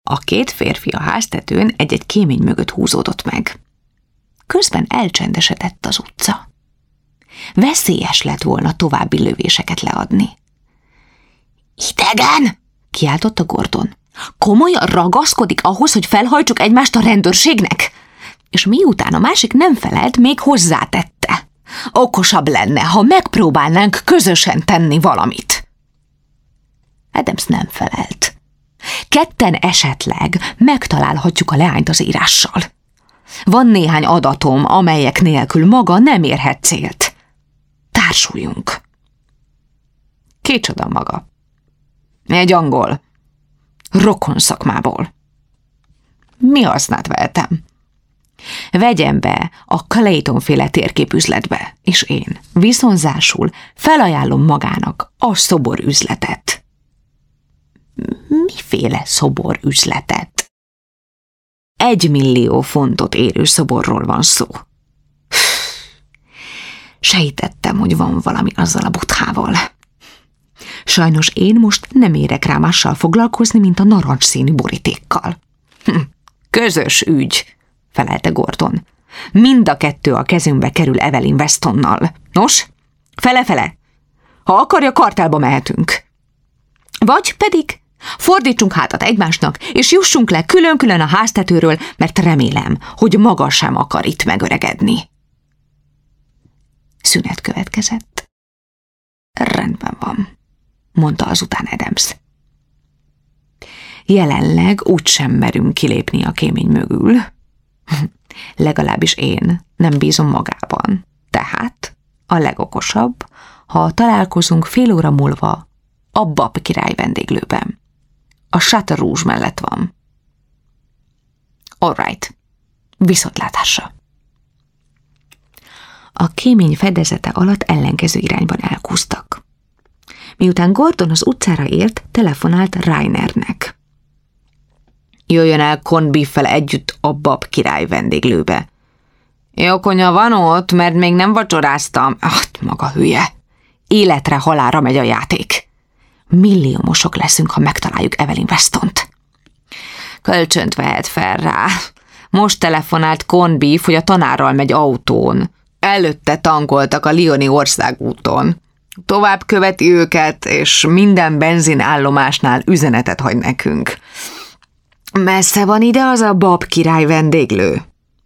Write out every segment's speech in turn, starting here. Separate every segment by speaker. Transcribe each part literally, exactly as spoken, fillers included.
Speaker 1: A két férfi a háztetőn egy-egy kémény mögött húzódott meg. Közben elcsendesedett az utca. Veszélyes lett volna további lövéseket leadni. Idegen! Kiáltotta Gordon. Komolyan ragaszkodik ahhoz, hogy felhajtsuk egymást a rendőrségnek? És miután a másik nem felelt, még hozzátette. Okosabb lenne, ha megpróbálnánk közösen tenni valamit. Adams nem felelt. Ketten esetleg megtalálhatjuk a leányt az írással. Van néhány adatom, amelyek nélkül maga nem érhet célt. Társuljunk. Kicsoda maga? Egy angol. Rokon szakmából. Mi hasznát vehetem? Vegyem be a Clayton-féle térképüzletbe, és én viszonzásul felajánlom magának a szoborüzletet. Miféle szoborüzletet? Egy millió fontot érő szoborról van szó. Sejtettem, hogy van valami azzal a buthával. Sajnos én most nem érek rá mással foglalkozni, mint a narancsszínű borítékkal. Hm, közös ügy, felelte Gordon. Mind a kettő a kezünkbe kerül Evelyn Westonnal. Nos, fele-fele. Ha akarja, kartálba mehetünk. Vagy pedig fordítsunk hátat egymásnak, és jussunk le külön-külön a háztetőről, mert remélem, hogy maga sem akar itt megöregedni. Szünet következett. Rendben van, mondta azután Adams. Jelenleg úgysem merünk kilépni a kémény mögül. Legalábbis én nem bízom magában. Tehát a legokosabb, ha találkozunk fél óra múlva a Bab király vendéglőben. A Chateau Rouge mellett van. All right. Viszontlátásra. A kémény fedezete alatt ellenkező irányban elkúztak. Miután Gordon az utcára ért, telefonált Rainernek. Jöjjön el Corned-beef-fel együtt a Bab király vendéglőbe. Jókonya van ott, mert még nem vacsoráztam. Ah, maga hülye. Életre halálra megy a játék. Milliómosok leszünk, ha megtaláljuk Evelyn Westont. Kölcsönt vehet fel rá. Most telefonált Corned-beef, hogy a tanárral megy autón. Előtte tankoltak a Lyoni országúton. Tovább követi őket, és minden benzinállomásnál üzenetet hagy nekünk. Messze van ide az a Bab király vendéglő?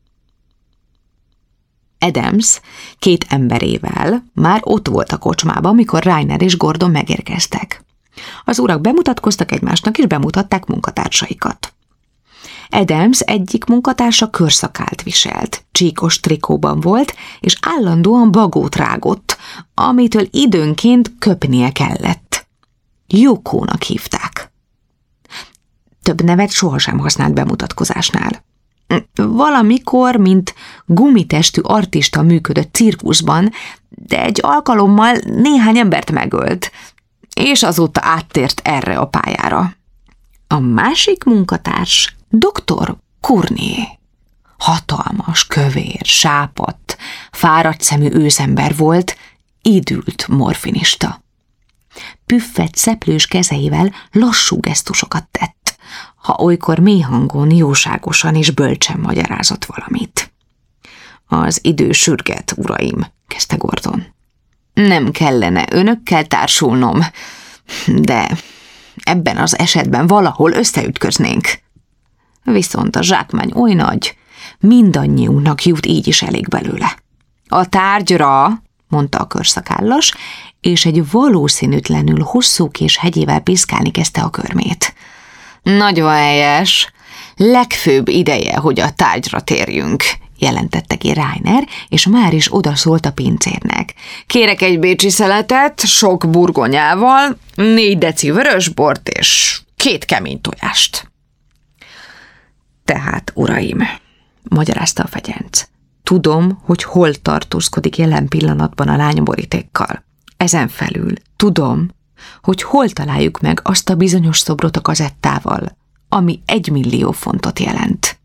Speaker 1: Adams két emberével már ott volt a kocsmában, mikor Rainer és Gordon megérkeztek. Az urak bemutatkoztak egymásnak, és bemutatták munkatársaikat. Adams egyik munkatársa körszakált viselt, csíkos trikóban volt, és állandóan bagót rágott, amitől időnként köpnie kellett. Yukónak hívták. Több nevet sohasem használt bemutatkozásnál. Valamikor, mint gumitestű artista működött cirkuszban, de egy alkalommal néhány embert megölt, és azóta áttért erre a pályára. A másik munkatárs doktor Cournier. Hatalmas, kövér, sápadt, fáradt szemű őzember volt, idült morfinista. Püffett, szeplős kezeivel lassú gesztusokat tett, ha olykor mély hangon, jóságosan és bölcsen magyarázott valamit. Az idő sürget, uraim, kezdte Gordon. Nem kellene önökkel társulnom, de ebben az esetben valahol összeütköznénk. Viszont a zsákmány oly nagy, mindannyiunknak jut így is elég belőle. A tárgyra, mondta a körszakállas, és egy valószínűtlenül hosszúkés hegyével piszkálni kezdte a körmét. Nagyon helyes, legfőbb ideje, hogy a tárgyra térjünk, jelentette ki Rainer, és már is odaszólt a pincérnek. Kérek egy bécsi szeletet, sok burgonyával, négy deci vörösbort és két kemény tojást. Tehát, uraim, magyarázta a fegyenc, tudom, hogy hol tartózkodik jelen pillanatban a lány borítékkal. Ezen felül tudom, hogy hol találjuk meg azt a bizonyos szobrot a kazettával, ami egy millió fontot jelent.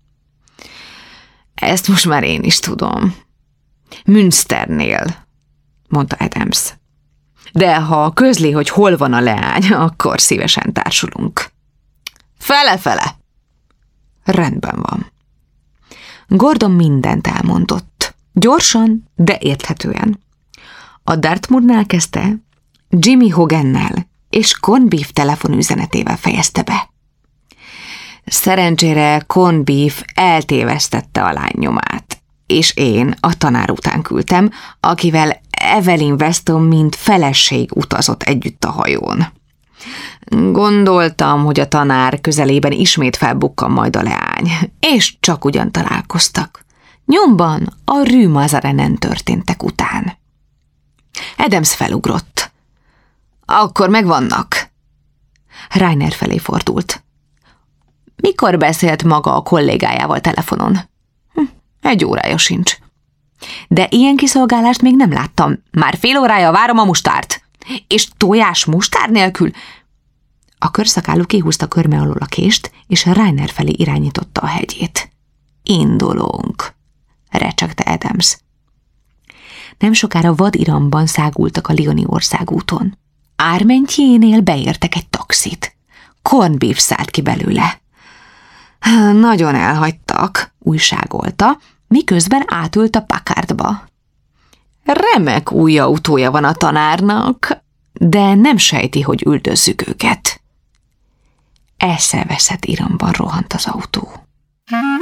Speaker 1: Ezt most már én is tudom. Münsternél, mondta Adams. De ha közli, hogy hol van a leány, akkor szívesen társulunk. Fele-fele. Rendben van. Gordon mindent elmondott. Gyorsan, de érthetően. A Dartmoornál kezdte, Jimmy Hogannel és Corned Beef telefonüzenetével fejezte be. Szerencsére Corned Beef eltévesztette a lány nyomát, és én a tanár után küldtem, akivel Evelyn Weston mint feleség utazott együtt a hajón. Gondoltam, hogy a tanár közelében ismét felbukkan majd a leány, és csak ugyan találkoztak. Nyomban a Rue Mazarenen történtek után. Adams felugrott. Akkor megvannak. Rainer felé fordult. Mikor beszélt maga a kollégájával telefonon? Hm, egy órája sincs. De ilyen kiszolgálást még nem láttam. Már fél órája várom a mustárt. És tojás mustár nélkül? A körszakálú kihúzta körme alól a kést, és Rainer felé irányította a hegyét. Indulunk, recsegte Adams. Nem sokára vadiramban szágultak a Lyoni országúton. Ármentjénél beértek egy taxit. Corned Beef szállt ki belőle. Nagyon elhagytak, újságolta, miközben átült a Packardba. Remek új autója van a tanárnak, de nem sejti, hogy üldözzük őket. Eszeveszett iramban rohant az autó.